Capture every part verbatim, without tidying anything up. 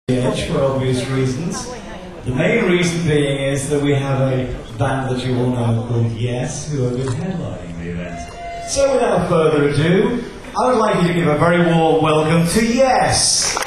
Edge for obvious reasons. The main reason being is that we have a band that you all know called Yes, who are good headlining the event. So without further ado, I would like you to give a very warm welcome to Yes!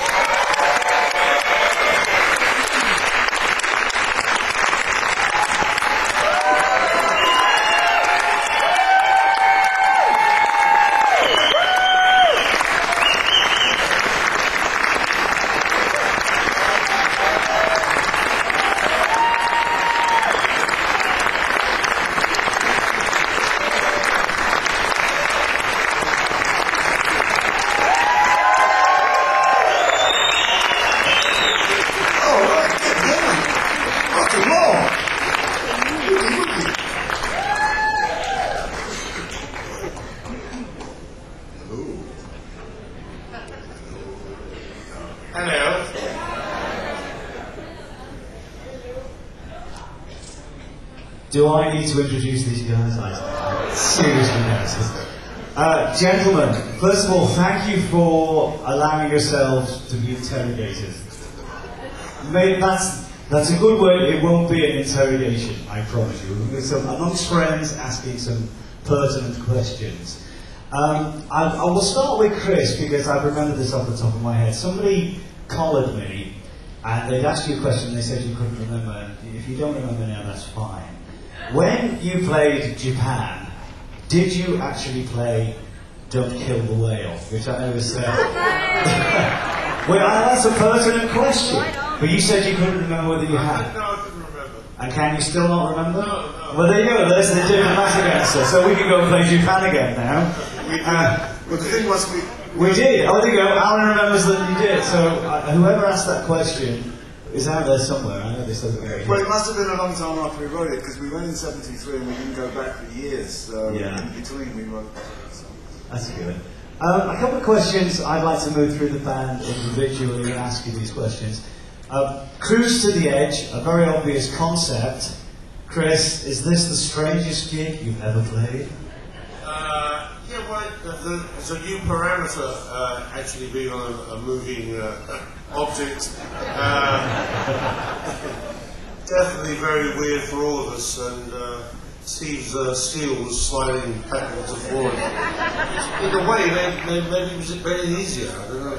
Hello. Do I need to introduce these guys? I seriously no. Uh, gentlemen, first of all, thank you for allowing yourselves to be interrogated. Maybe that's, that's a good word. It won't be an interrogation, I promise you. So amongst friends asking some pertinent questions. Um, I, I will start with Chris because I remember this off the top of my head. Somebody collared me and they'd asked you a question and they said you couldn't remember. And if you don't remember now, that's fine. When you played Japan, did you actually play Don't Kill the Whale? Which I know is... Uh, well, that's a pertinent question. But you said you couldn't remember whether you had. No, I couldn't remember. And can you still not remember? No, no. Well, there you go. There's the diplomatic answer. So we can go and play Japan again now. We did. Uh, Well, the thing was, we... we did. Oh, there you go. Alan remembers that you did. So uh, whoever asked that question is out there somewhere. I know this doesn't go Well, it must have been a long time after we wrote it, because we went in seventy-three and we didn't go back for years. So Yeah. in between we wrote that song. That's good. Um, a couple of questions I'd like to move through the band individually and ask you these questions. Um, Cruise to the Edge, a very obvious concept. Chris, is this the strangest gig you've ever played? Uh, yeah, well, the, it's a new parameter, uh, actually being on a, a moving uh, object. Uh, definitely very weird for all of us, and uh, Steve's uh, steel was sliding backwards and forwards. In a way, maybe, maybe it was very easier, I don't know.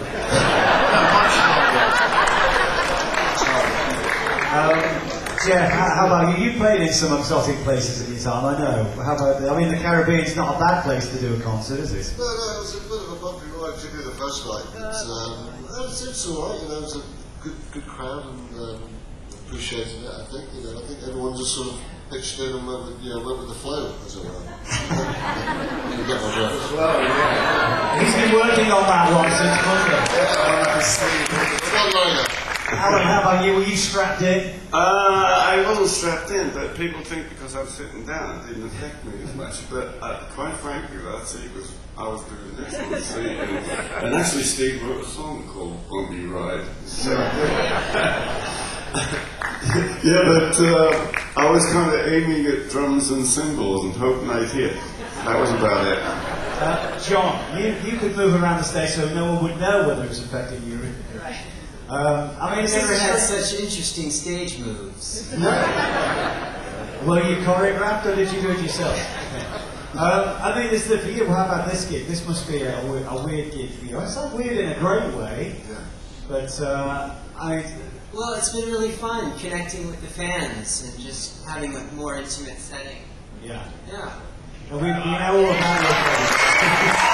Um, Jeff, how, how about you? You played in some exotic places at your time, I know. How about, I mean, the Caribbean's not a bad place to do a concert, is it? No, no, it was a bit of a bumpy ride, particularly the first night. But, um, it was, it's all right, you know, it was a good, good crowd and um, appreciated it, I think. You know, I think everyone just sort of pitched in and went with, you know, went with the flow, as it were. You get my drift. Well, yeah. He's been working on that one since Monday. Yeah, I see. One liner. Alan, how about you? Were you strapped in? Uh, I wasn't strapped in, but people think because I was sitting down it didn't affect me as much. But uh, quite frankly, that's it, because I was doing this one, see, and, and actually Steve wrote a song called Bumpy Ride. So, yeah, but uh, I was kind of aiming at drums and cymbals and hoping I'd hit. That was about it. Uh, John, you, you could move around the stage so no one would know whether it was affecting you. Um, I mean, I've never had such interesting stage moves. Were you choreographed or did you do it yourself? um, I mean, this is the for you. How about this gig? This must be a, a, weird, a weird gig for you. It's not weird in a great way, Yeah. but uh, I. Well, it's been really fun connecting with the fans and just having a more intimate setting. Yeah. Yeah. And we, we know all about it.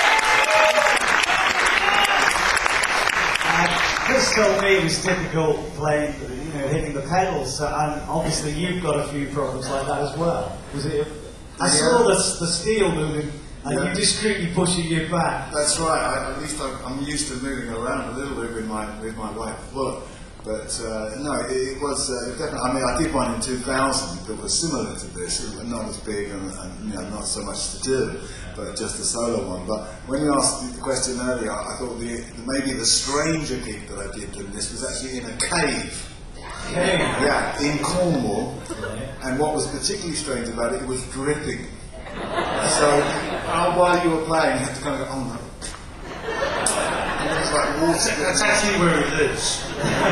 Chris told me it was difficult playing, you know, hitting the pedals, so, and obviously you've got a few problems like that as well. Was it? I saw the, the steel moving, and Yeah. you discreetly pushing it back. That's right. I, at least I'm, I'm used to moving around a little bit with my with my right foot. But uh, no, it, it was uh, definitely. I mean, I did one in two thousand that was similar to this. It was not as big and, and you know, not so much to do, but just a solo one. But when you asked the question earlier, I thought the, maybe the stranger gig that I did than this was actually in a cave. Okay. Yeah, in Cornwall. And what was particularly strange about it, it was dripping. So uh, while you were playing, you had to kind of go, oh no. And it was like water. That's actually where it is.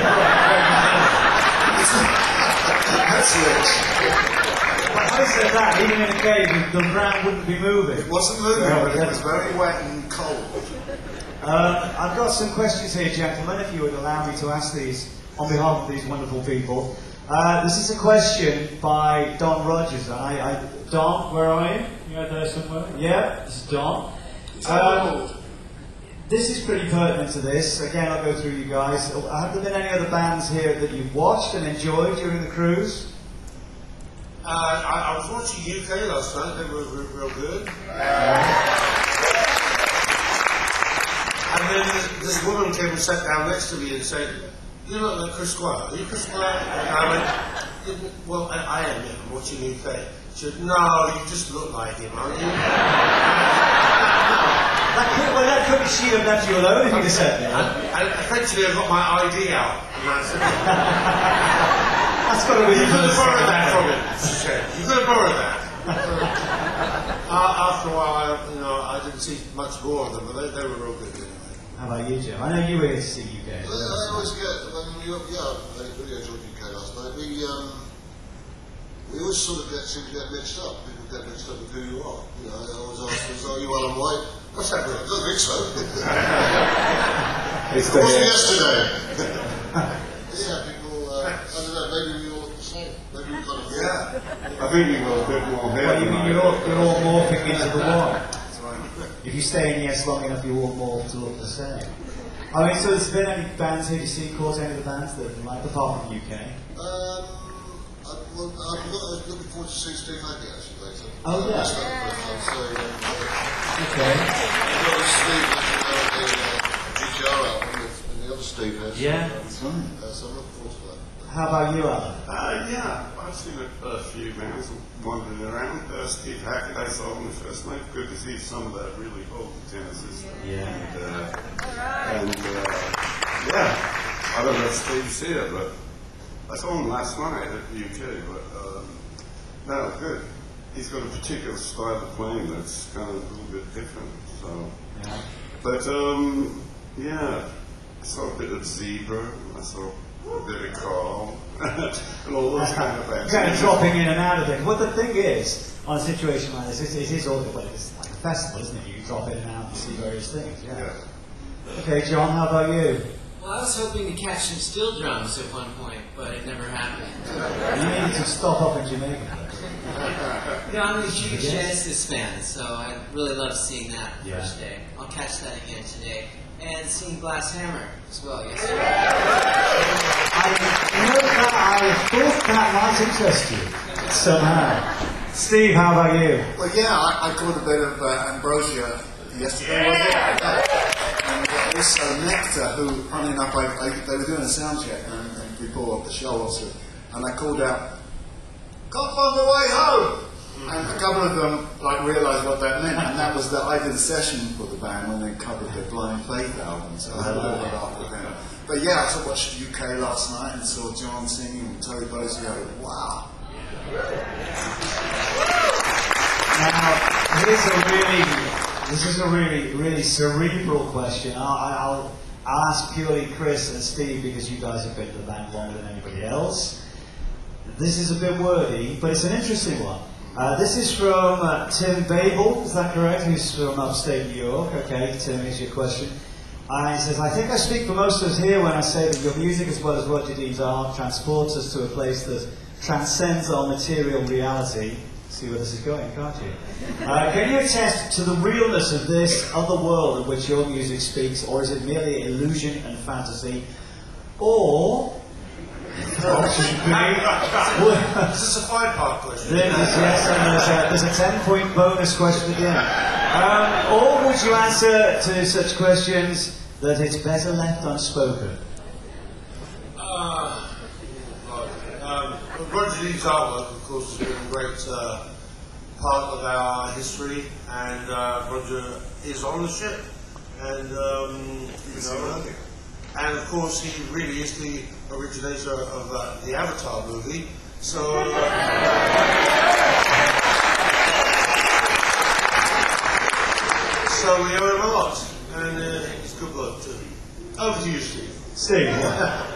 switch. Well, having said that, even in a cave, the ground wouldn't be moving. It wasn't moving, Yeah, but it yeah. was very wet and cold. Uh, I've got some questions here, gentlemen, if you would allow me to ask these on behalf of these wonderful people. Uh, this is a question by Don Rogers. I, I, Don, where are you? You're there somewhere? Yeah, this is Don. Um, this is pretty pertinent to this. Again, I'll go through you guys. Have there been any other bands here that you've watched and enjoyed during the cruise? Uh, I, I was watching U K last night. They were real, real good. And then this woman came and sat down next to me and said, "You look like Chris Squire. Are you Chris Squire?" And I went, "Well, I, I am. Yeah, I'm watching U K." She said, "No, you just look like him, aren't you?" That could, well, that couldn't she have left you alone if you'd have said that? And, and eventually I got my I D out. And I said, That's got to be "You the could have first borrowed thing. that from him," she said. "You could have borrowed that." uh, after a while, I, you know, I didn't see much more of them, but they, they were real good anyway. How about you, Jim? I know you were here to see U K. Well, I always get, when we, yeah, I really enjoyed U K last night. We, um, we always sort of get, seem to get mixed up. People get mixed up with who you are. You know, I always ask them, "Are you Alan White?" What's that? I don't think so. It's It wasn't the yesterday. Yeah, people, uh, I don't know, maybe we all the same. Maybe we kind of, Yeah. I think you got a bit more hair. Well, you than mean I you're all, do. you're all morphing into the one. That's right. If you stay in yes long enough, you all morph to look the same. I mean, so there's been any bands here, you see, caught any of the bands that you like, apart from U K? Um, I, well, I'm not, looking forward to seeing Steve Hackey actually later. Oh, Uh, yeah. that's not the first time, so, um, Okay. I've got Steve uh, the uh, G T R album with, and the other Steve has. Yeah. That's right. Uh, so I'm looking forward to that. How about you, Alan? Uh, yeah, I've seen a, a few bands wandering around. Uh, Steve Hackett, I saw on the first night. Good to see some of that really old Genesis. Yeah. And, uh, and uh, yeah, I don't know if Steve's here, but I saw him last night at the U K. But um, no, good. He's got a particular style of playing that's kind of a little bit different. So, Yeah. but um, yeah, I saw a bit of Zebra. I saw a bit of Carl, and all those kind of bands. Kind of dropping in and out of it. Well, the thing is, on a situation like this, it, it is all well, it's like a festival, isn't it? You drop in and out and see various things. Yeah. Yeah. Okay, John, how about you? Well, I was hoping to catch some steel drums at one point, but it never happened. You need to stop up in Jamaica. You know, I'm a huge Yes. Genesis fan, so I really love seeing that Yeah. first day. I'll catch that again today. And seeing Glass Hammer as well yesterday. I know that I thought that might interest you somehow. Steve, how about you? Well, yeah, I, I caught a bit of uh, Ambrosia yesterday, was it? And uh, also Nectar, who, funny enough, I, I, they were doing a sound check and, and before the show also, and I called out, "Can't find my way home!" And a couple of them like realised what that meant, and that was that I did a session for the band when they covered the Blind Faith album, so I had a little bit after them. But yeah, I saw watched U K last night and saw John singing and Terry Bozzio. Wow. Now, here's a really, this is a really, really cerebral question. I'll, I'll, I'll ask purely Chris and Steve because you guys have been to the band longer than anybody else. This is a bit wordy, but it's an interesting one. Uh, this is from uh, Tim Babel, is that correct? Who's from upstate New York. Okay, Tim, here's your question. Uh, he says, "I think I speak for most of us here when I say that your music, as well as Roger Dean's art, transports us to a place that transcends our material reality." See where this is going, can't you? Uh, can you attest to the realness of this other world in which your music speaks, or is it merely illusion and fantasy? Or... Option B. Is this a five-part question? There is, yes, and there's a, there's a ten-point bonus question at the end. Um, or would you answer to such questions that it's better left unspoken? Uh, um, Roger Dean's artwork, of course, has been a great uh, part of our history, and uh, Roger is on the ship, and um, you know, and of course he really is the originator of uh, the Avatar movie. So, uh, so we owe him a lot, and uh, he's good bloke too. Over to you, Steve. Steve.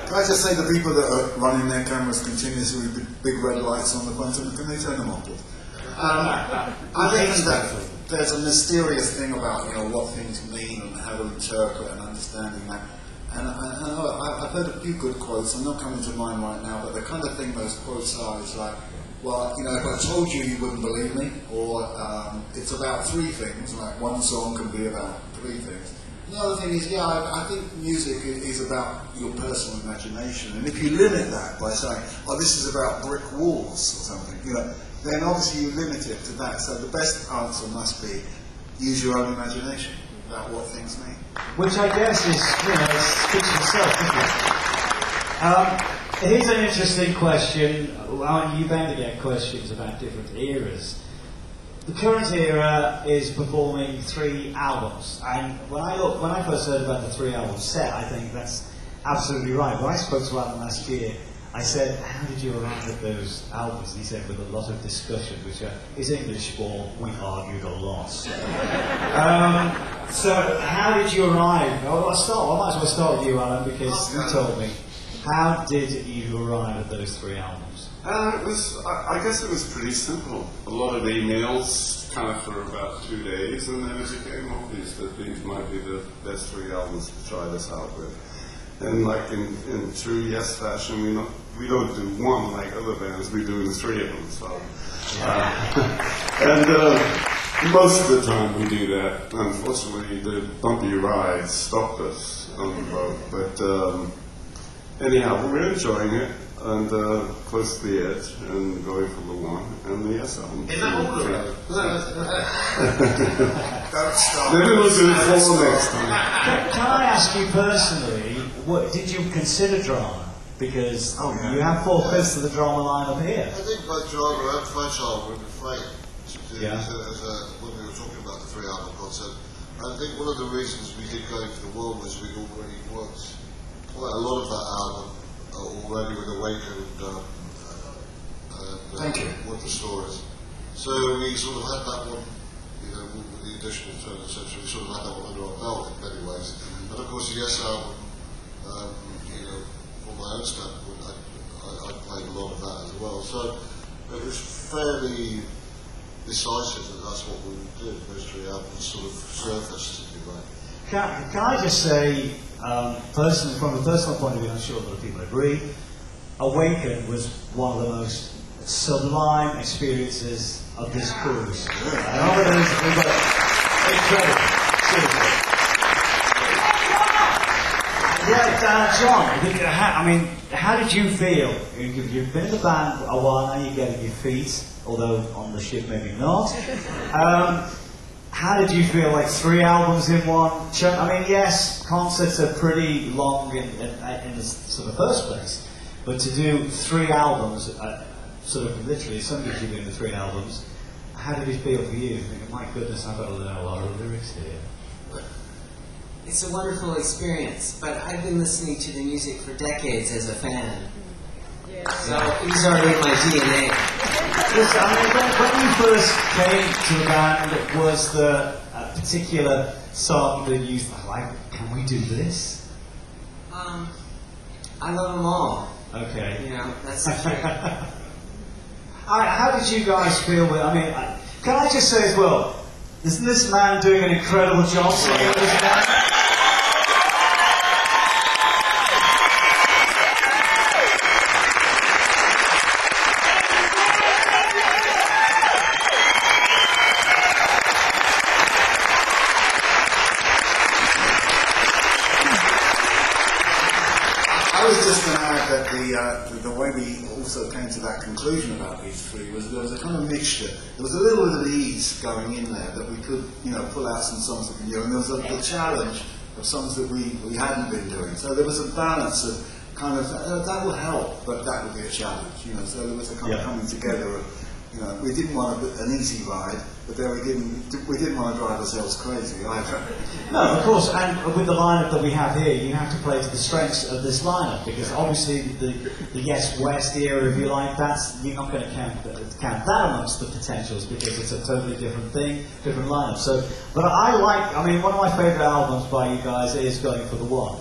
Can I just say the people that are running their cameras continuously with big red lights on the front of them, can they turn them off, please? Um, I think that there's a mysterious thing about, you know, what things mean and how to interpret and understanding that. And I, I know I, I've heard a few good quotes. I'm not coming to mind right now, but the kind of thing those quotes are is like, well, you know, if I told you, you wouldn't believe me, or um, it's about three things. Like one song can be about three things. The other thing is, yeah, I, I think music is about your personal imagination, and if you limit that by saying, "Oh, this is about brick walls" or something, you know, then obviously you limit it to that. So the best answer must be use your own imagination about what things mean. Which I guess is, you know, it speaks for itself, doesn't it? Um, here's an interesting question. Well, you're bound to get questions about different eras. The current era is performing three albums, and when I look, when I first heard about the three album set, I think that's absolutely right. When I spoke to Alan last year, I said, "How did you arrive at those albums?" And he said, "With a lot of discussion," which uh, is English for "we argued a lot." um, so, how did you arrive? Oh, I'll start. I might as well start with you, Alan, because you told me. How did you arrive at those three albums? Uh, it was, I, I guess it was pretty simple. A lot of emails, kind of for about two days, and then it became obvious that these might be the best three albums to try this out with. And like in, in true Yes fashion, we not we don't do one like other bands. We do the three of them. So, uh, and uh, most of the time we do that. Unfortunately, the bumpy rides stopped us on the road. But um, anyhow, we're enjoying it. And uh, close to the edge, and going for the one, and the Yes album. Is that all of it? Don't stop. Maybe we'll do four next time. Can, can I ask you personally, what did you consider drama? Because Oh, yeah. you have four fifths of the drama lineup here. I think both Drama and Fragile were afraid to do Yeah. as a, as a, when we were talking about the three album concept. I think one of the reasons we did Going for the World was we'd already worked quite a lot of that album already with Awaken and, um, and uh, Thank you. What the Stories. So we sort of had that one, you know, with, with the additional turn, et cetera. We sort of had that one under our belt in many ways. And of course, the Yes album, um, you know, from my own standpoint, I, I, I played a lot of that as well. So it was fairly decisive that that's what we would do. Those three albums sort of surfaced, if you like. Can, can I just say, um, personally, from a personal point of view, I'm sure a lot of people agree, Awaken was one of the most sublime experiences of this cruise. And all it is, we got incredible, seriously. Yeah, uh, John, did you- how- I mean, how did you feel? You've you've been in the band a while now, you're getting your feet, although on the ship maybe not. Um, How did you feel, like three albums in one? I mean, yes, concerts are pretty long in, in, in the sort of first place, but to do three albums, uh, sort of literally, some gives you doing the three albums, how did it feel for you? Thinking, my goodness, I've got to learn a lot of lyrics here. It's a wonderful experience, but I've been listening to the music for decades as a fan. So he's already in my D N A. Listen, I mean, when, when you first came to the band, was there a particular song that you thought, like, can we do this? Um, I love them all. Okay. You know, that's the truth. All right, how did you guys feel with, I mean, I, can I just say as well, isn't this man doing an incredible job singing this band? I was just going to add that the, uh, the, the way we also came to that conclusion about these three was there was a kind of mixture. There was a little bit of ease going in there that we could, you know, pull out some songs that we knew, and there was a, the challenge of songs that we, we hadn't been doing. So there was a balance of kind of, uh, that will help, but that would be a challenge, you know. So there was a kind Yeah. of coming together of, you know, we didn't want a, an easy ride, but then we didn't, we didn't want to drive ourselves crazy either. No, of course, and with the lineup that we have here, you have to play to the strengths of this lineup, because obviously the, the Yes West era, if you like, that's, you're not going to count, count that amongst the potentials, because it's a totally different thing, different lineup. So, but I like, I mean, one of my favourite albums by you guys is Going for the One.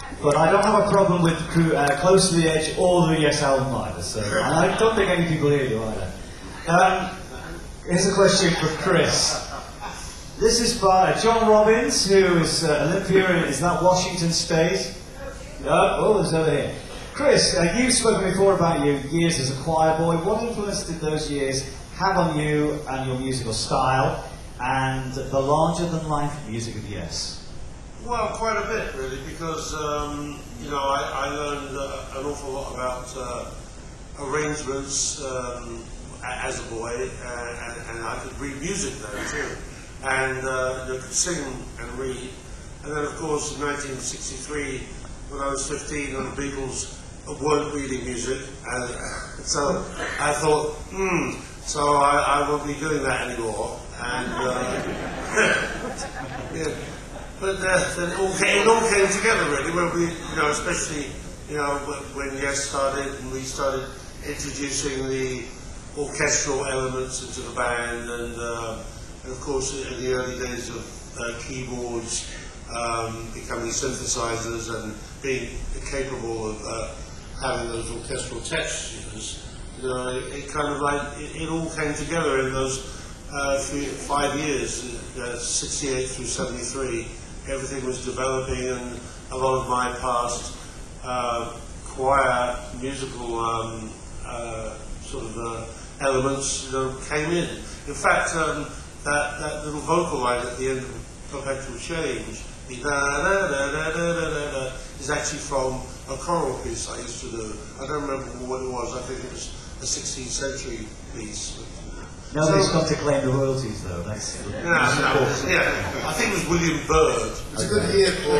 but I don't have a problem with Cru- uh, Close to the Edge or the Yes album either, so, and I don't think any people here do either. Um, here's a question for Chris. This is by John Robbins, who is uh, Olympia, is that Washington State? No? Oh, it's over here. Chris, uh, you've spoken before about your years as a choir boy. What influence did those years have on you and your musical style and the larger-than-life music of Yes? Well, quite a bit, really, because, um, you know, I, I learned uh, an awful lot about uh, arrangements um, as a boy, uh, and, and I could read music then, too. And uh, I could sing and read. And then, of course, in nineteen sixty-three, when I was fifteen, and the Beatles weren't reading music, and so I thought, hmm, so I, I won't be doing that anymore. And uh, yeah, but uh, then it all, came, it all came together really. When we, you know, especially you know when, when Yes started and we started introducing the orchestral elements into the band, and, uh, and of course in the early days of uh, keyboards um, becoming synthesizers and being capable of uh, having those orchestral textures, you know, it, it kind of like, it, it all came together in those uh, few, five years, uh, sixty-eight through seventy-three. Everything was developing, and a lot of my past uh, choir musical um, uh, sort of uh, elements, you know, came in. In fact, um, that, that little vocal line at the end of Perpetual Change, the da da da da da da da, is actually from a choral piece I used to do. I don't remember what it was. I think it was a sixteenth century piece. Nobody's so, got to claim the royalties, though. That's yeah, no, yeah. I think it was William Byrd. It's a good year for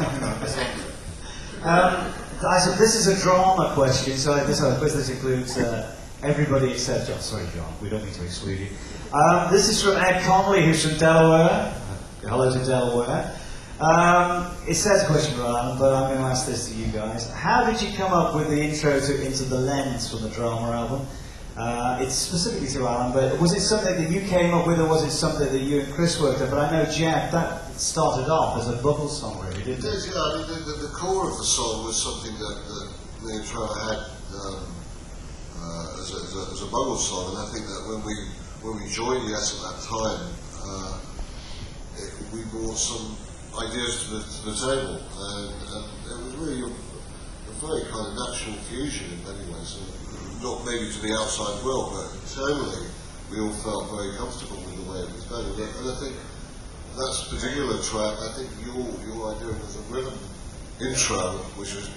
uh, um, I said this is a drama question, so this, I suppose this includes uh, everybody except John. Sorry, John, we don't need to exclude you. Um, this is from Ed Connolly, who's from Delaware. Hello to Delaware. Um, it says a question for Alan, but I'm going to ask this to you guys. How did you come up with the intro to Into the Lens from the Drama album? Uh, it's specifically to Alan, but was it something that you came up with, or was it something that you and Chris worked on? But I know, Jeff, that started off as a bubble song, really, didn't it? It did, yeah. I mean, the, the, the core of the song was something that, that me and Trevor had um, uh, as, a, as, a, as a bubble song, and I think that when we when we joined Yes at that time, uh, it, we brought some ideas to the, to the table, and, and it was really a, a very kind of natural fusion in many ways. So, not maybe to the outside world, but internally we all felt very comfortable with the way it was done. And, and I think that particular track, I think your your idea was a rhythm intro, which was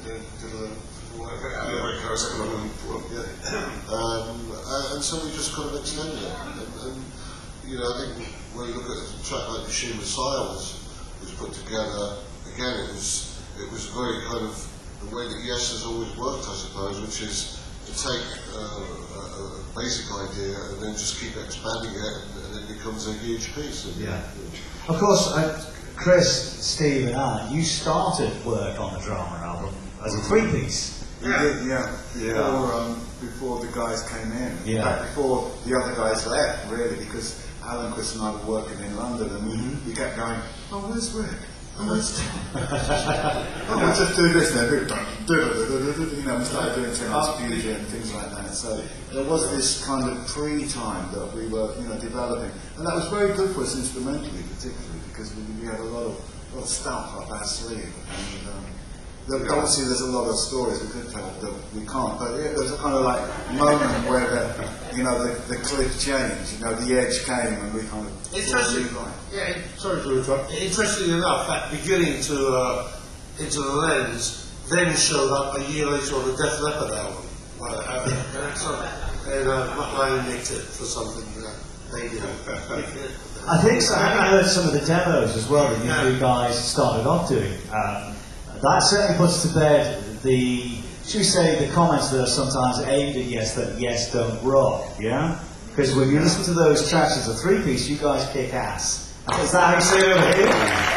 um, and so we just kind of extended it. And, and you know, I think when you look at a track like Machine Messiah was was put together, again it was it was very kind of the way that Yes has always worked, I suppose, which is to take uh, a, a basic idea and then just keep expanding it, and, and it becomes a huge piece. And, yeah. Of course, uh, Chris, Steve, and Alan, you started work on the Drama album as a three-piece. We Yeah. did, yeah. Yeah. Before, um, before the guys came in. Yeah. In fact, before the other guys left, really, because Alan, Chris, and I were working in London, and Mm-hmm. we kept going, oh, where's Rick? Oh, where's Tom? Oh, we'll just do this now. You know, we started doing Tennis Fusion and things like that. So there was this kind of pre-time that we were, you know, developing, and that was very good for us instrumentally, particularly because we, we had a lot of, lot of stuff up our sleeve. And, um, Look, obviously there's a lot of stories we could tell that we can't, but yeah, there's a kind of like moment where the, you know, the, the cliff changed, you know, the edge came and we kind of... Interesting. Yeah, sorry to interrupt. Interesting enough, that beginning to uh, Into the Lens then showed up a year later on the Def Leppard album. Uh, uh, so, and uh, Matt Lang nicked it for something that they did. I think so. I heard some of the demos as well that you Yeah. two guys started off doing. Um, that certainly puts to bed the, should we say, the comments that are sometimes aimed at Yes, that Yes don't rock, yeah? Because when you listen to those tracks as a three-piece, you guys kick ass. Is that how you say it over here?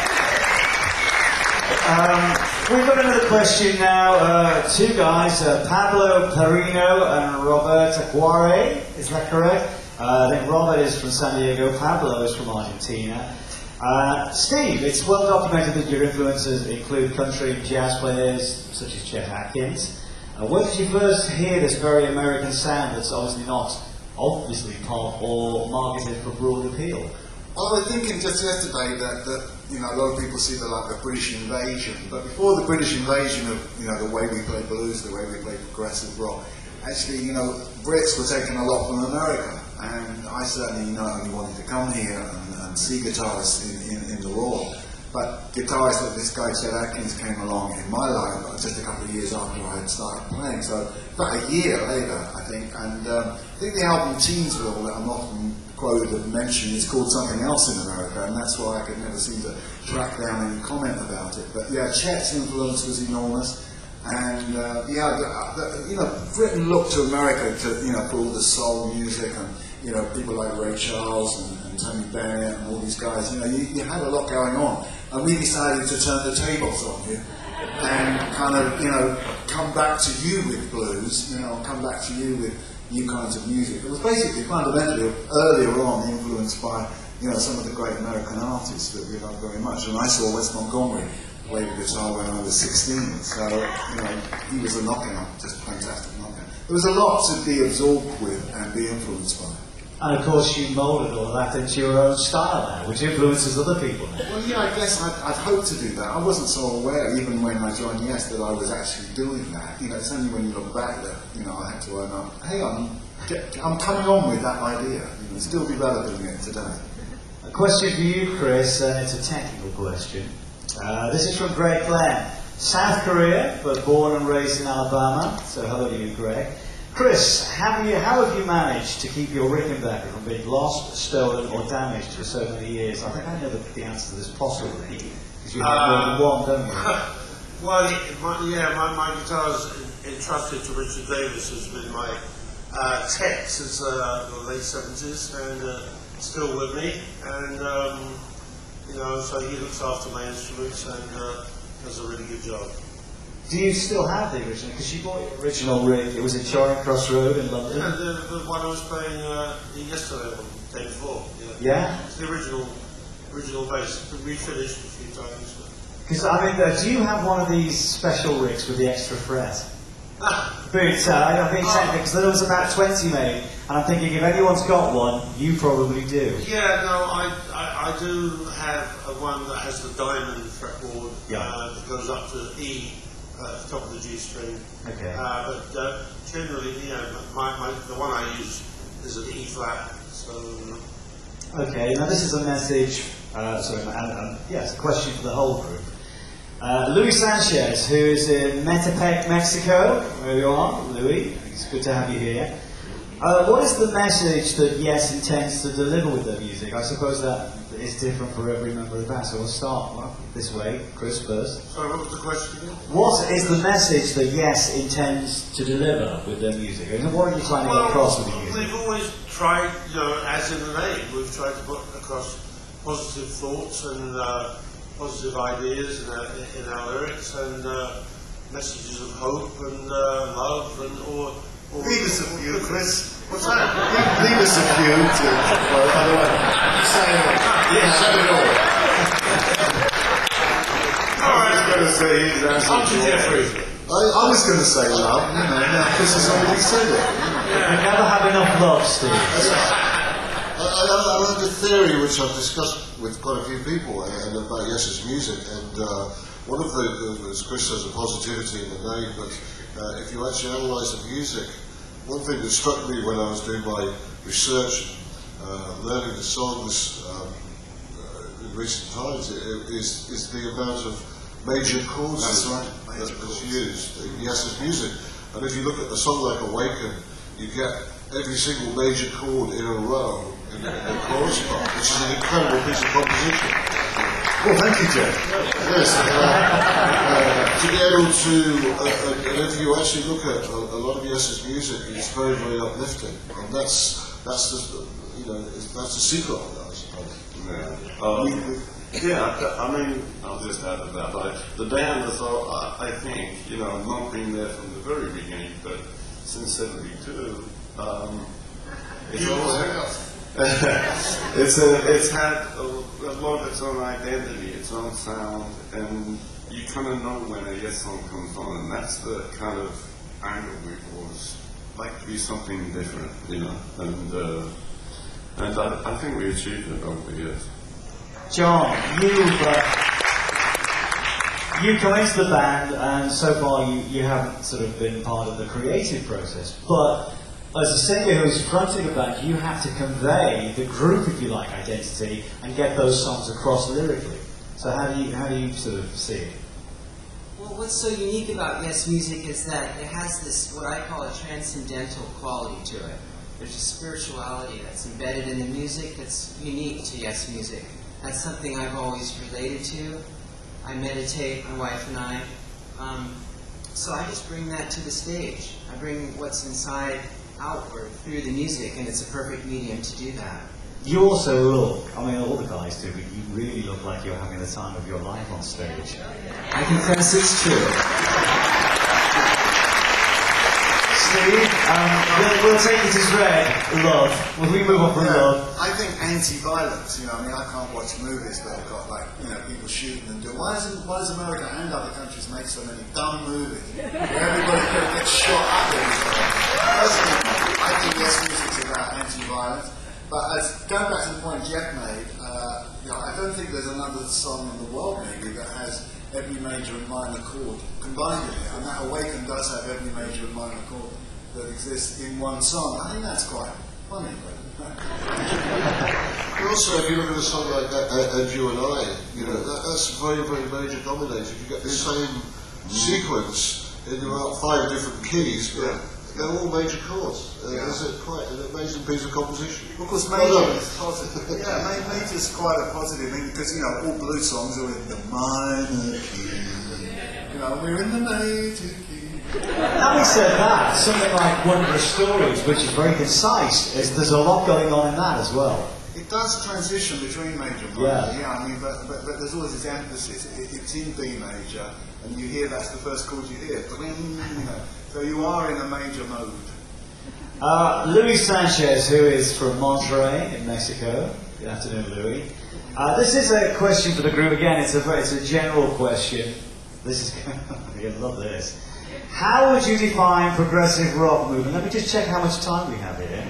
Um, we've got another question now. Uh, two guys, uh, Pablo Perino and Robert Aguare. Is that correct? Uh, I think Robert is from San Diego, Pablo is from Argentina. Uh, Steve, it's well documented that your influences include country and jazz players such as Chet Atkins. Uh, where did you first hear this very American sound that's obviously not obviously pop or marketed for broad appeal? Well, I was thinking just yesterday that, that you know, a lot of people see the like the British invasion, but before the British invasion of, you know, the way we play blues, the way we play progressive rock, actually, you know, Brits were taking a lot from America, and I certainly, you know, only wanted to come here and, and see guitarists in, in, in the Royal. But guitarists like this guy, Chet Atkins, came along in my life just a couple of years after I had started playing. So about a year later, I think. And um, I think the album Teensville that I'm often quoted and mentioned is called something else in America, and that's why I could never seem to track down any comment about it. But yeah, Chet's influence was enormous. And uh, yeah, the, the, you know, Britain looked to America to, you know, for all the soul music and, you know, people like Ray Charles and, and Tony Bennett and all these guys. You know, you, you had a lot going on, and we decided to turn the tables on you and kind of, you know, come back to you with blues. You know, come back to you with new kinds of music. It was basically fundamentally earlier on influenced by, you know, some of the great American artists that we love very much. And I saw Wes Montgomery play the guitar when I was sixteen, so, you know, he was a knockout, just a fantastic knockout. There was a lot to be absorbed with and be influenced by. And of course you moulded all that into your own style now, which influences other people now. Well, yeah, I guess I'd, I'd hoped to do that. I wasn't so aware, even when I joined Yes, that I was actually doing that. You know, it's only when you look back that, you know, I had to own up, hey, I'm, get, I'm coming on with that idea, you know, still developing it today. A question for you, Chris, and it's a technical question. Uh, this is from Greg Glenn. South Korea, but born and raised in Alabama. So hello to you, Greg. Chris, have you, how have you managed to keep your Rickenbacker from being lost, stolen, or damaged for so many years? I think I know the, the answer to this possibly, because you have uh, more than one, don't you? Well, my, yeah, my, my guitar's entrusted to Richard Davis, who's been my uh, tech since uh, the late seventies, and uh, still with me. And um, you know, so he looks after my instruments and uh, does a really good job. Do you still have the original? Because you bought your original rig. It was in Charing Cross Road in London. Yeah, the, the one I was playing uh, yesterday on day before. Yeah. Yeah. It's the original, original bass. Refinished a few times. Because I mean, uh, do you have one of these special rigs with the extra fret? But uh, I mean, because there was about twenty made, and I'm thinking if anyone's got one, you probably do. Yeah, no, I, I, I do have a one that has the diamond fretboard yeah. uh, that goes up to E uh, at the top of the G string. Okay. Uh, but uh, generally, you know, my, my, the one I use is an E flat. So. Okay, now this is a message. Uh, sorry, and, and, yes, a question for the whole group. Uh, Louis Sanchez, who is in Metepec, Mexico. Where you are, Louis. It's good to have you here. Uh, what is the message that Yes intends to deliver with their music? I suppose that is different for every member of the band, so we'll start well, this way. Chris first. Sorry, what was the question again? What is the message that Yes intends to deliver with their music? And what are you trying to well, get across with the music? We've always tried, you know, as in the name, we've tried to put across positive thoughts and uh, positive ideas in our, in our lyrics, and uh, messages of hope and uh, love, and or, or leave us a few, Chris. What's that? leave, leave us a few. To, well, by the way, say it. Yeah, say it all. All right. I was going to say he's On to Jeffrey. I, I was going to say love. You know, now Chris has already said it. You never have enough love, Steve. I, I, I have a theory which I've discussed with quite a few people and about Yes's music, and uh, one of the, the, as Chris says, the positivity in the name, but uh, if you actually analyse the music, one thing that struck me when I was doing my research, uh, learning the songs um, uh, in recent times, is, is the amount of major chords That's right. that is used in Yes's music. And if you look at a song like Awaken, you get every single major chord in a row in the chorus part, which is an incredible piece of composition. Well, thank you, Jeff. Yes, uh, uh, to be able to, uh, and if you actually look at a, a lot of Yes's music, it's very, very uplifting, and that's that's the, you know, that's the secret of that, I suppose. Yeah. Um, yeah, I mean, I'll just add to that. I, the band is, all, I, I think, you know, not been there from the very beginning, but since seventy-two, um, it's always it's a, it's had a, a lot of its own identity, its own sound, and you kind of know when a Yes song comes on, and that's the kind of angle we've always like to be something different, you know, and uh, and I, I think we achieved it over the years. John, you've uh, you come into the band, and so far you, you haven't sort of been part of the creative process, but as a singer who's fronting a band, you have to convey the group, if you like, identity, and get those songs across lyrically. So how do you how do you sort of see it? Well, what's so unique about Yes Music is that it has this, what I call a transcendental quality to it. There's a spirituality that's embedded in the music that's unique to Yes Music. That's something I've always related to. I meditate, my wife and I. Um, so I just bring that to the stage. I bring what's inside outward through the music, and it's a perfect medium to do that. You also look, I mean all the guys do, but you really look like you're having the time of your life on stage. I confess it's true. Steve, um, we'll, we'll take it as read, Love. Will we move on from Yeah, Love? I think anti-violence, you know, I mean, I can't watch movies that have got, like, you know, people shooting and doing. Why does, why does America and other countries make so many dumb movies where everybody gets shot up every time? Personally, I think Yes Music's about anti-violence. But as, going back to the point Jeff made, uh, you know, I don't think there's another song in the world maybe that has every major and minor chord combined in it. And that Awaken does have every major and minor chord that exists in one song. I think that's quite funny. But also, if you look at a song like that, uh, And You and I, you know, that, that's very, very major dominated. You get the same sequence in about five different keys, but they're all major chords. Uh, Yeah. It's a quite an amazing piece of composition. Of course, Well major done. is positive. Yeah, ma- major is quite a positive thing because, you know, all blues songs are in the minor key. You know, we're in the major key. Having said that, something like Wondrous Stories, which is very concise, is, there's a lot going on in that as well. It does transition between major and minor, Yeah. yeah, I mean, but, but, but there's always this emphasis. It, it's in B major, and you hear that's the first chord you hear. You know, so you are in a major mode. Uh, Luis Sanchez, who is from Monterrey in Mexico. Good afternoon, Louis. Uh, this is a question for the group. Again, it's a very, it's a general question. This is you're gonna love this. How would you define progressive rock movement? Let me just check how much time we have here.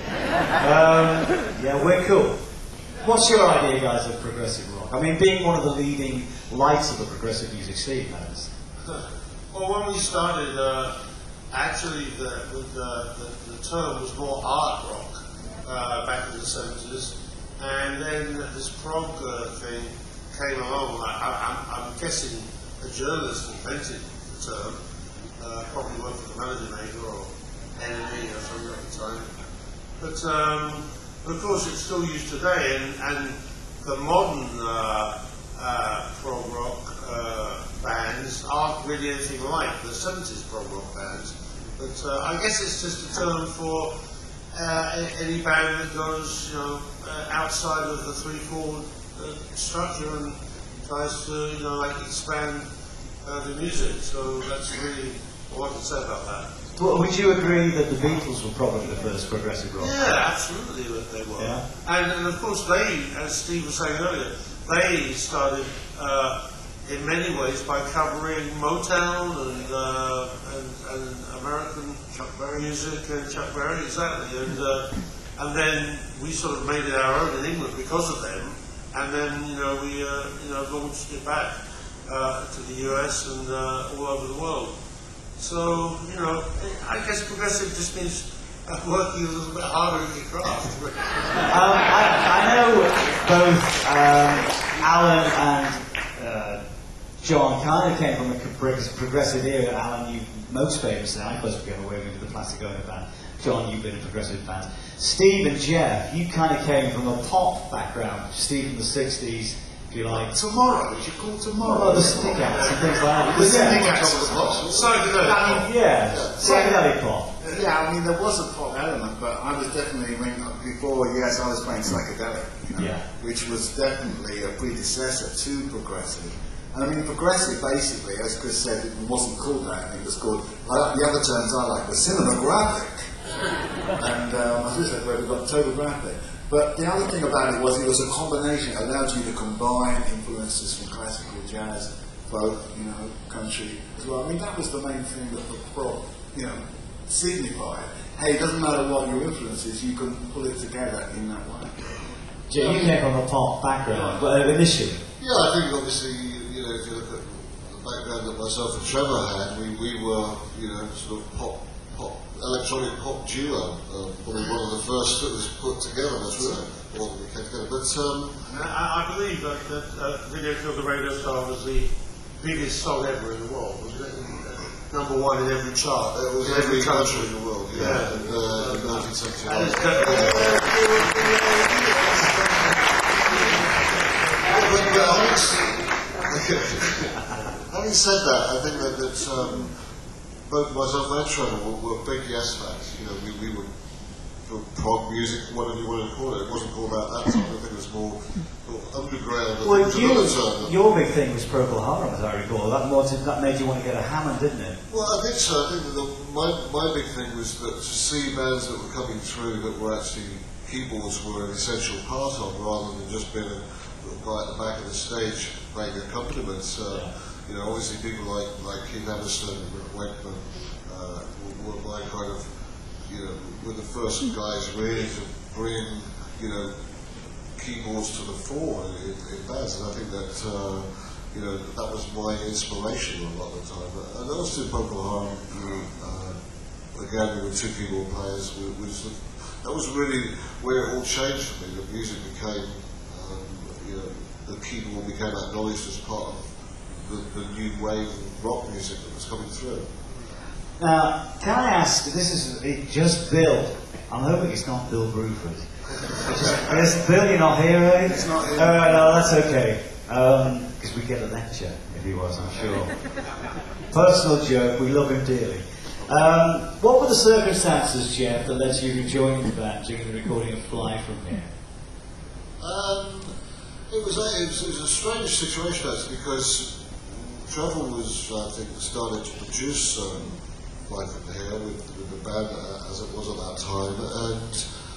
Um, yeah, we're cool. What's your idea, guys, of progressive rock? I mean, being one of the leading lights of the progressive music scene, that is. Well, when we started, uh, actually the, the, the, the term was more art rock uh, back in the seventies, and then this prog uh, thing came along. I, I, I'm, I'm guessing a journalist invented the term, uh, probably worked for the Melody Maker or Enemy or something at the time. But, um, but of course it's still used today, and, and the modern uh, uh, prog rock uh, bands aren't really anything like the seventies prog rock bands. But uh, I guess it's just a term for uh, any band that goes, you know, uh, outside of the three-chord uh, structure and tries to, you know, like expand uh, the music. So that's really all I can say about that. Well, would you agree that the Beatles were probably the first progressive rock? Yeah, absolutely, that they were. Yeah. And, and of course, they, as Steve was saying earlier, they started uh, in many ways by covering Motown and, uh, and, and American Chuck Berry music and Chuck Berry, exactly. And uh, and then we sort of made it our own in England because of them. And then, you know, we uh, you know launched it back uh, to the U S and uh, all over the world. So, you know, I guess progressive just means uh, working a little bit harder in your craft. Um, I, I know both um, Alan and uh, John kind of came from a progressive, progressive era. Alan, you most famously, I first began away with the Plastic Ono band. John, you've been in progressive bands. Steve and Jeff, you kind of came from a pop background. Steve from the sixties, if you like. Tomorrow, you call tomorrow. Oh, the stick outs and things like that. The Yeah. stick outs. Psychedelic I mean, yeah, psychedelic pop. Yeah, I mean, there was a pop element, but I was definitely, when, before, yes, I was playing psychedelic, you know, Yeah. which was definitely a predecessor to progressive. And I mean, progressive, basically, as Chris said, it wasn't called that, it was called, like, the other terms I like were cinematographic. And um, I just said, well, we've got topographic. But the other thing about it was it was a combination. It allowed you to combine influences from classical, jazz, folk, you know, country as well. I mean, that was the main thing that the prog, you know, signified. Hey, it doesn't matter what your influence is, you can pull it together in that way. Jay, you came from a pop background, but uh, initially. Yeah, I think obviously, you know, if you look at the background that myself and Trevor had, we, we were, you know, sort of pop, pop, electronic pop duo. Uh, probably one of the first that was put together. That's right. Well, we came together. But um, I, I believe that, that uh, Video Killed the Radio Star was the biggest song ever in the world, wasn't it? Uh, number one in every chart. it was in every country in the world, yeah, Yeah. in, uh, in nineteen And seventy-nine. it's definitely- But, but having, having said that, I think that, that um, both myself and Trevor were, were big yes fans. You know, we, we were for prog music, whatever you want to call it. It wasn't called that at that time. I think it was more, more underground. I Well, think it you, was another term. your big thing was Procol Harum, as I recall. That, more, that made you want to get a Hammond, didn't it? Well, I think so. I think that the, my, my big thing was that to see bands that were coming through that were actually keyboards were an essential part of, rather than just being a guy at the back of the stage playing accompaniments. Uh, Yeah. You know, obviously people like like Keith Emerson and Rick Wakeman uh, were, were my kind of, you know, were the first guys really to bring, you know, keyboards to the fore in, in bands, and I think that. Uh, You know, that was my inspiration a lot of the time. And those two Procol Harum, uh, again, we were two keyboard players. We, we sort of, that was really where it all changed for me. The music became, um, you know, the keyboard became acknowledged as part of the, the new wave of rock music that was coming through. Now, can I ask, this is it just Bill. I'm hoping it's not Bill Bruford. Just, yes, Bill, you're not here, eh? It's not him. Uh, no, that's okay. Because we get a lecture if he was, I'm sure. Personal joke, we love him dearly. Um, what were the circumstances, Jeff, that led you to join the band during the recording of Fly From Here? Um, it was a, it was, it was a strange situation actually, because Trevor was, I think, started to produce um, Fly From Here with, with the band uh, as it was at that time, and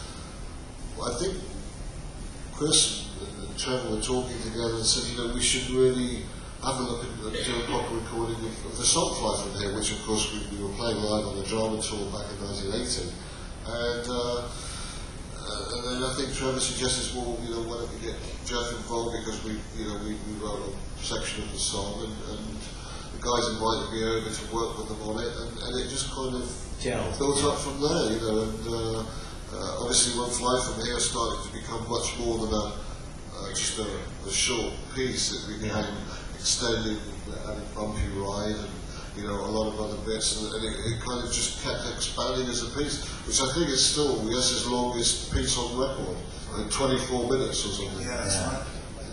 I think Chris and Trevor were talking together and said, you know, we should really have a look at and do a proper recording of, of the song Fly From Here, which of course we, we were playing live on the drama tour back in nineteen eighty, and. Uh, Uh, and then I think Trevor suggested, well, you know, why don't we get Jeff involved, because we, you know, we, we wrote a section of the song, and, and the guys invited me over to work with them on it, and, and it just kind of Gelled. built up from there, you know. And uh, uh, obviously, when Fly From Here started to become much more than a uh, just a, a short piece, it became extended, and a bumpy ride, and you know, a lot of other bits, and, and it, it kind of just kept expanding as a piece, which I think is still Yes's longest piece on record, like twenty-four minutes or something. Yeah, that's Yeah. right.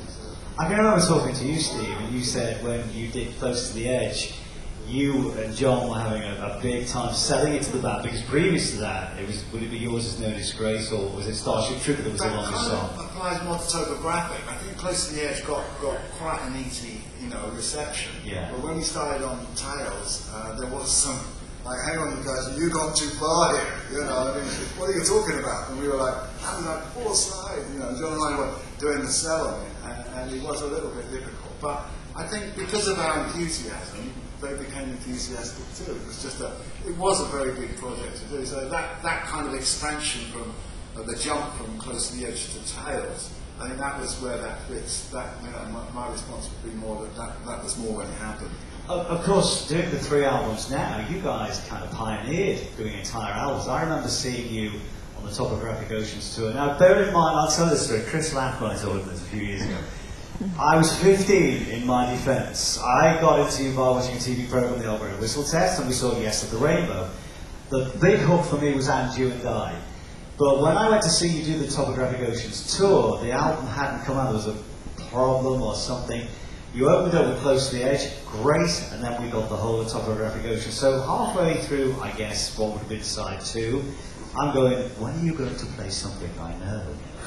I can remember talking to you, Steve, and you said when you did Close to the Edge, you and John were having a, a big time selling it to the band, because previous to that, it was, would it be Yours Is No Disgrace, or was it Starship Trooper that was the That longest kind song? of applies more to Topographic. I think Close to the Edge got, got quite an easy, you know, reception. Yeah. But when we started on Tales, uh, there was some, like, hang on, guys, you gone too far here. You know, I mean, what are you talking about? And we were like, that was like four slides. You know, John and I were doing the sell on it, and, and it was a little bit difficult. But I think because of our enthusiasm, they became enthusiastic too. It was just a, it was a very big project to do. So that, that kind of expansion from uh, the jump from Close to the Edge to Tales, I think that was where that fits. That, you know, my, my response would be more that, that that was more when it happened. Of, of course, doing the three albums now, you guys kind of pioneered doing entire albums. I remember seeing you on the Topographic Oceans tour. Now, bear in mind, I'll tell this story. Chris laughed when I told him this a few years ago. I was fifteen in my defence. I got into you by watching a T V program, The Albury Whistle Test, and we saw Yes of the Rainbow. The big hook for me was And You and I. But when I went to see you do the Topographic Oceans tour, the album hadn't come out. There was a problem or something. You opened up with Close to the Edge, great, and then we got the whole of Topographic Ocean. So halfway through, I guess, what would have been side two, I'm going, when are you going to play something I know?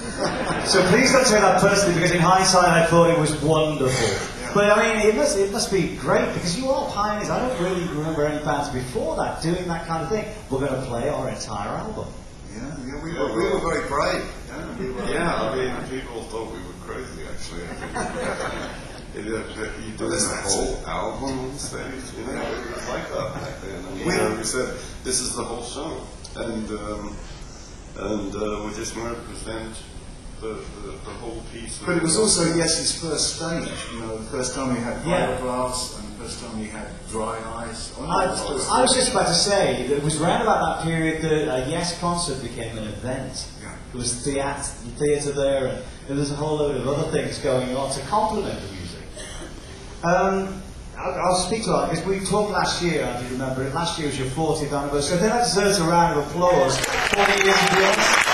So please don't take that personally, because in hindsight I thought it was wonderful. But I mean, it must, it must be great, because you are pioneers. I don't really remember any bands before that doing that kind of thing. We're going to play our entire album. Yeah, yeah, we, were, we were very brave. Yeah, we were, Yeah, I mean, people thought we were crazy, actually. I think. it, it, it, you did the whole album on stage, you know, it was like that back then. And, you know, we said, this is the whole show. And, um, and uh, we just wanted to present the, the, the whole piece. But it was also Yes's first stage, you know, the first time we had Yeah. fiberglass and the first time we had dry ice. Oh, no, I, it was- I was just about to say that it was around about that period that a Yes concert became an event. Yeah. There was theatre, theatre there, and there was a whole load of other things going on to complement the music. Um, I'll, I'll speak to that because we talked last year, if you remember it. Last year was your fortieth anniversary. I think that deserves a round of applause. forty years of Yes.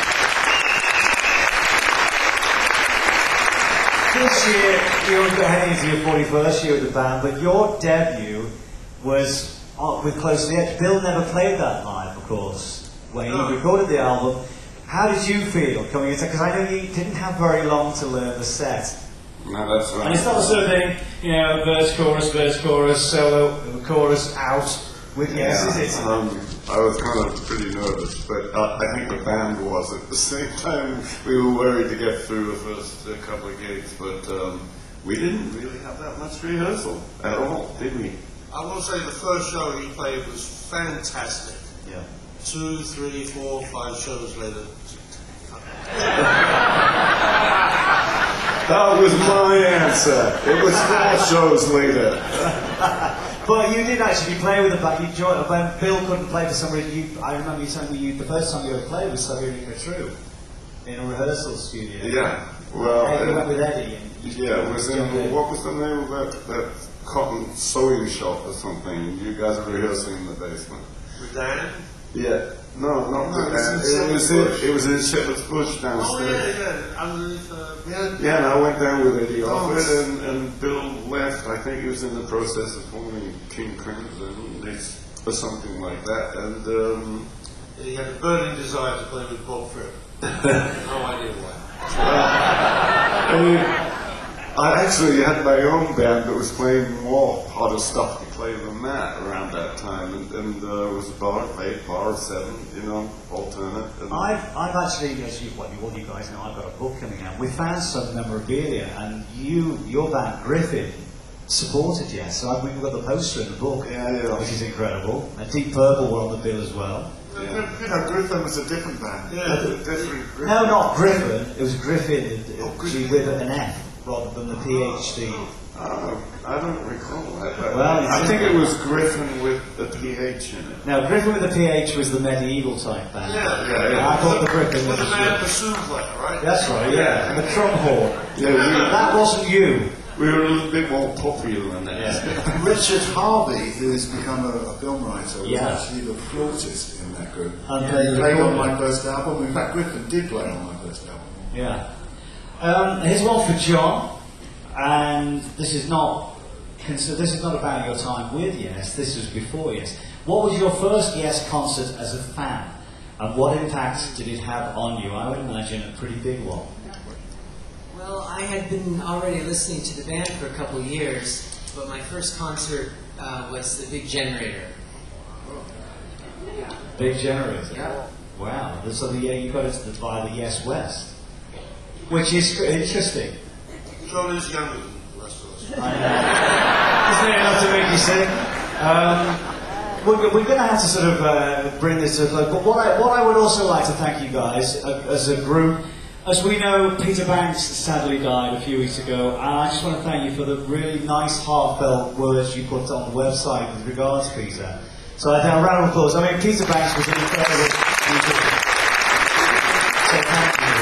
This year, you're heading into your forty-first year with the band, but your debut was uh, with Close to the Edge. Bill never played that live, of course, when he recorded the album. How did you feel coming into it? Because I know you didn't have very long to learn the set. No, that's right. And it's not the sort of thing, you know, verse, chorus, verse, chorus, solo, chorus, out with Yes, Yeah, is it? um, I was kind of pretty nervous, but uh, I think the band was at the same time. We were worried to get through the first uh, couple of gigs, but um, we didn't really have that much rehearsal at all, did we? I will say the first show he played was fantastic. Yeah. Two, three, four, five shows later. That was my answer. It was four shows later. But you did actually play with the band. You joined when Bill couldn't play for some reason. You, I remember you telling me you, the first time you ever played was Siberian True in a rehearsal studio. Yeah. Well, Hey, you uh, went with Eddie. And you yeah, it was jumped in, what was the name of that, that cotton sewing shop or something? You guys were rehearsing in the basement. With Dan? Yeah. No, not No, the it was in band. It was Shepherd's in, it was in Shepherd's Bush Oh, downstairs. yeah, yeah. Underneath, uh, Yeah, Yeah, and I went down with Eddie Oh, Offord, it's- and, and Bill left. I think he was in the process of forming King Crimson it's- or something like that. And um, he had a burning desire to play with Bob Fripp. No idea why. I mean, I actually had my own band that was playing more harder stuff to play than that around that time, and, and uh, it was bar eight, bar seven, you know, alternate. And I've, I've actually, as you, well, all you guys know, I've got a book coming out. We found some memorabilia, and you, your band Griffin, supported Yes. So I've, we've got the poster in the book, Yeah, yeah. which is incredible. And Deep Purple were on the bill as well. Yeah. You know, Griffin was a different band. Yeah. different. No, not Griffin. It was Griffin, Oh, uh, Griffin. with an F rather than the PhD. Uh, I don't recall that. but Well, I it's- think it was Griffin with a P H in it. Now, Griffin with the P H was the medieval type band. Yeah, Yeah, yeah. I thought the Griffin With was the the man bassoon player, right? That's right, yeah. And the drum horn. Yeah, That wasn't you. we, we were a little bit more popular than that. Yeah. Richard Harvey, who's become a, a film writer, was Yeah. actually the flautist in that group. And He played the played on accordion. my first album. In fact, Griffin did play on my first album. Yeah. Um, here's one for John, and this is not consider, this is not about your time with Yes. This was before Yes. What was your first Yes concert as a fan, and what impact did it have on you? I would imagine a pretty big one. Well, I had been already listening to the band for a couple of years, but my first concert uh, was the Big Generator. Big Generator. Yeah. Wow. So the, yeah, you got it by the Yes West, which is interesting. John is younger than the rest of us. I know. Isn't it enough to make you sick? Um, we're, we're going to have to sort of uh, bring this to a close. But what I, what I would also like to thank you guys uh, as a group. As we know, Peter Banks sadly died a few weeks ago, and I just want to thank you for the really nice, heartfelt words you put on the website with regards to Peter. So I think a round of applause. I mean, Peter Banks was an incredible musician. So thank you.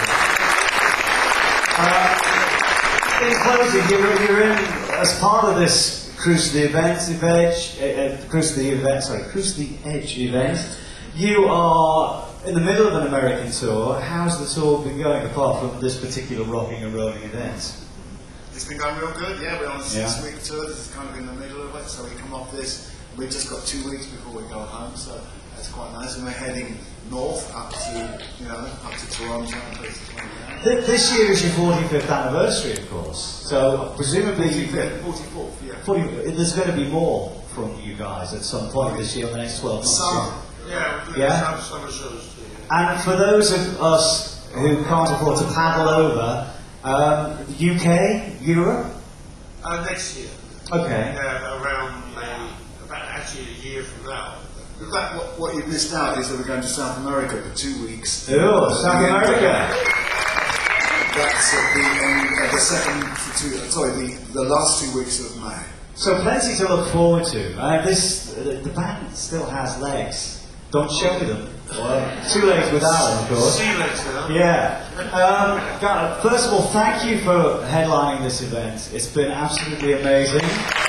Uh, in closing, you're, you're in as part of this Cruise to the Event event, uh, uh, Cruise to the Event, sorry, Cruise to the Edge event. You are in the middle of an American tour. How's the tour been going apart from this particular rocking and rolling event? It's been going real good, yeah. We're on a Yeah. six-week tour. This is kind of in the middle of it, so we come off this. We've just got two weeks before we go home, so that's quite nice. And we're heading north up to, you know, up to Toronto and places like that. Th- This year is your forty-fifth anniversary, of course. So presumably, you forty-fifth, forty-fourth, yeah. forty, there's going to be more from you guys at some point this year, in the next twelve months. Some, Yeah, we're doing Yeah? some summer shows too. And for those of us who can't afford to paddle over, um, U K, Europe? Uh, next year. Okay. Yeah, around May, about actually a year from now. In fact, what, what you've missed out is that we're going to South America for two weeks. Oh, South America. That's at the end, uh, the second, two, uh, sorry, the, the last two weeks of May. So plenty to look forward to. Uh, this the, the band still has legs. Don't show me them. Well, two legs with Alan, of course. Sea legs now. Yeah. Um, God, first of all, thank you for headlining this event. It's been absolutely amazing.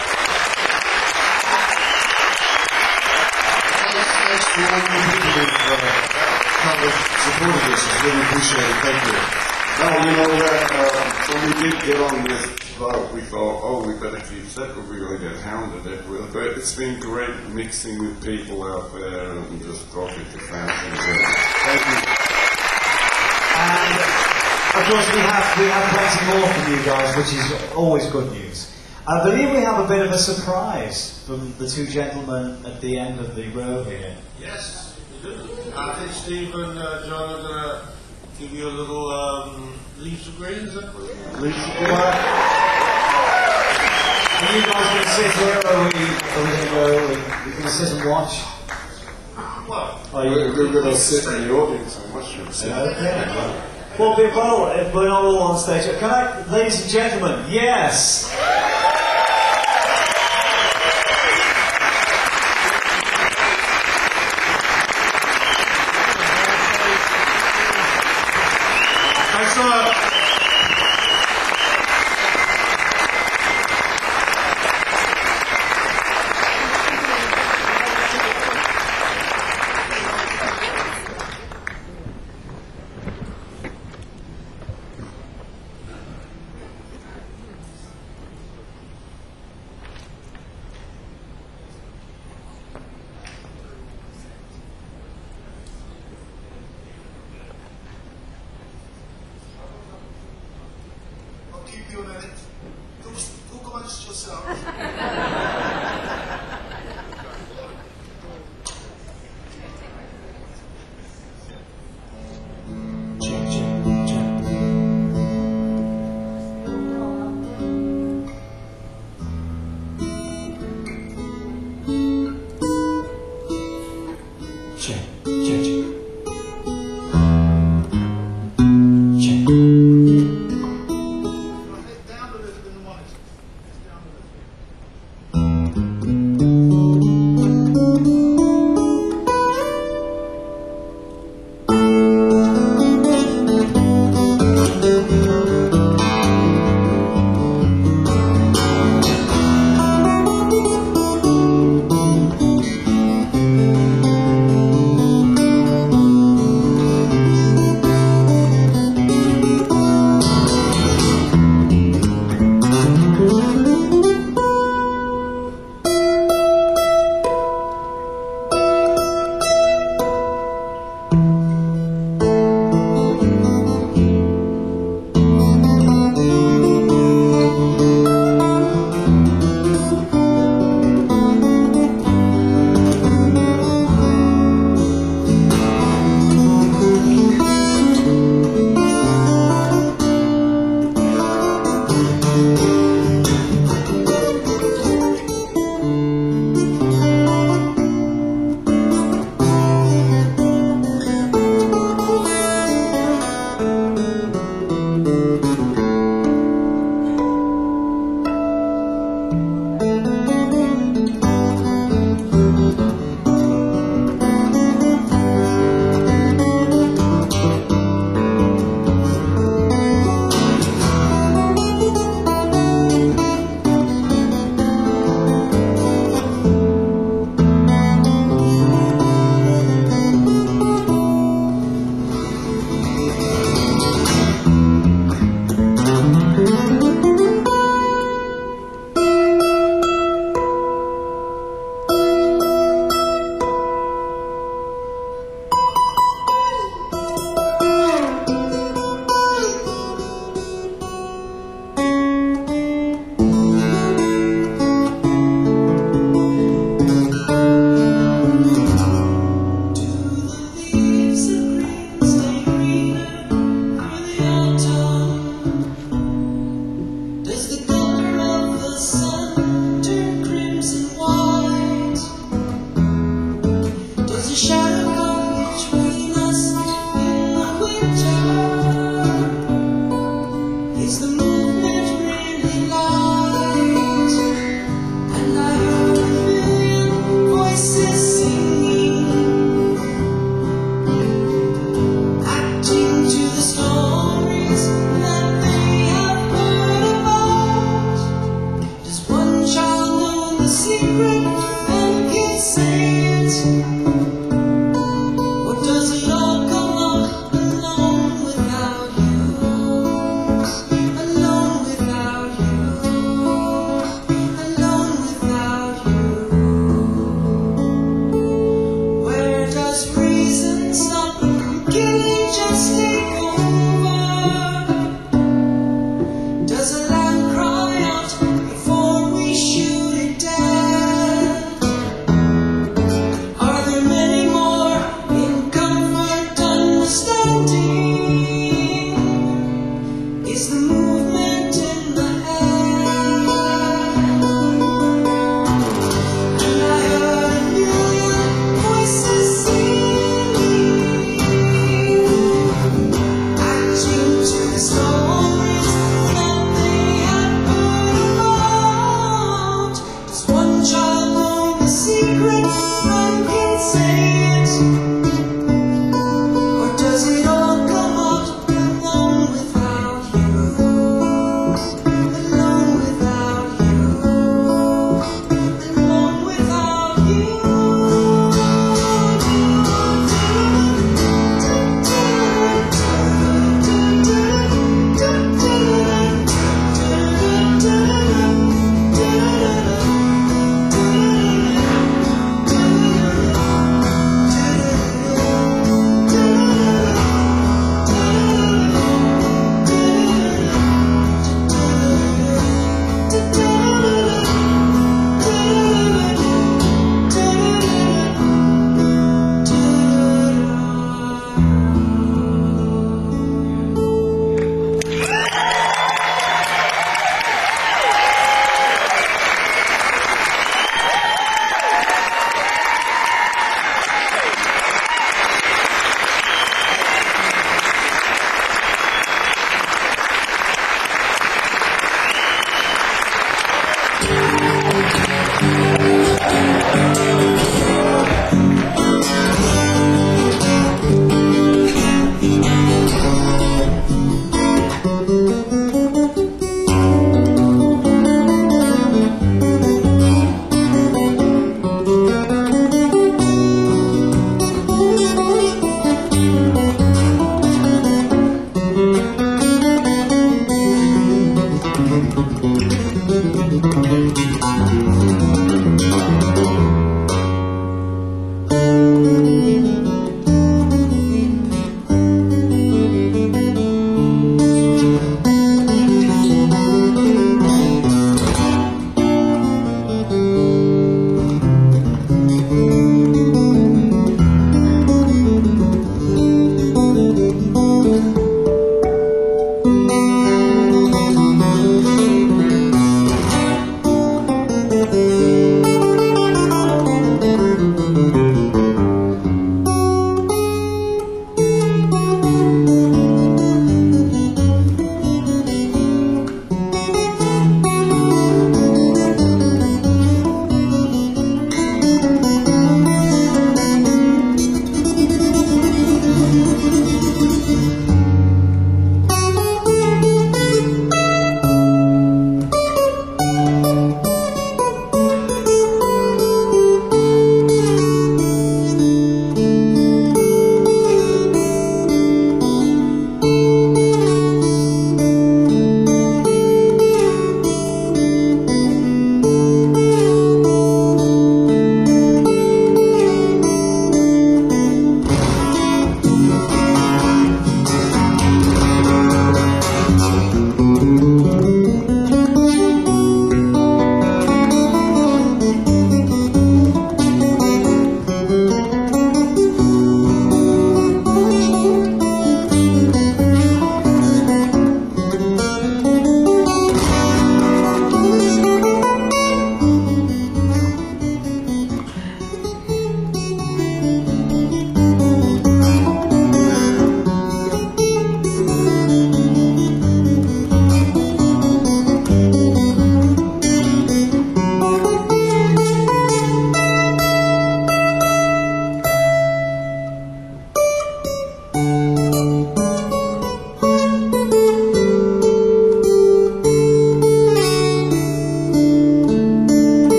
Thanks for all the people who've uh, kind of supported us. It's really appreciated. Thank you. No, you know that uh, when we did get on this boat, we thought, oh, we better keep separate. We're going to get hounded everywhere. But it's been great mixing with people out there and just talking to fans. Thank you. And of course, we have we have plenty more from you guys, which is always good news. I believe we have a bit of a surprise from the two gentlemen at the end of the row here. Yes, we do. I think Steve and uh, John are going to give you a little um, leaves of green, is that what it is? Lucy, are you guys going to sit here, or are we, are we going to go? Are we going to sit and watch? Well, Are you, We're, we're going to sit in the audience and watch them sit. okay. Well, well, well, we're not all on stage. Can I, ladies and gentlemen, yes. thanks a lot. I'll keep you a minute. Talk, talk amongst yourselves. Check, check, check. Check. Down a little bit in the monitor. Down a little. Thank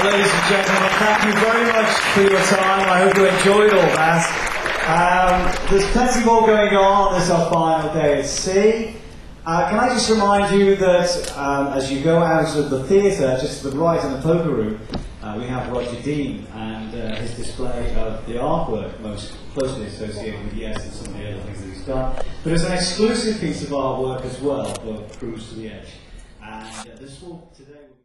ladies and gentlemen, thank you very much for your time. I hope you enjoyed all that. Um, there's plenty more going on. This is our final day at sea. Uh, can I just remind you that um, as you go out of the theatre, just to the right in the poker room, uh, we have Roger Dean and uh, his display of the artwork most closely associated with Yes and some of the other things that he's done. But there's an exclusive piece of artwork as well for Cruise to the Edge. And uh, this will today.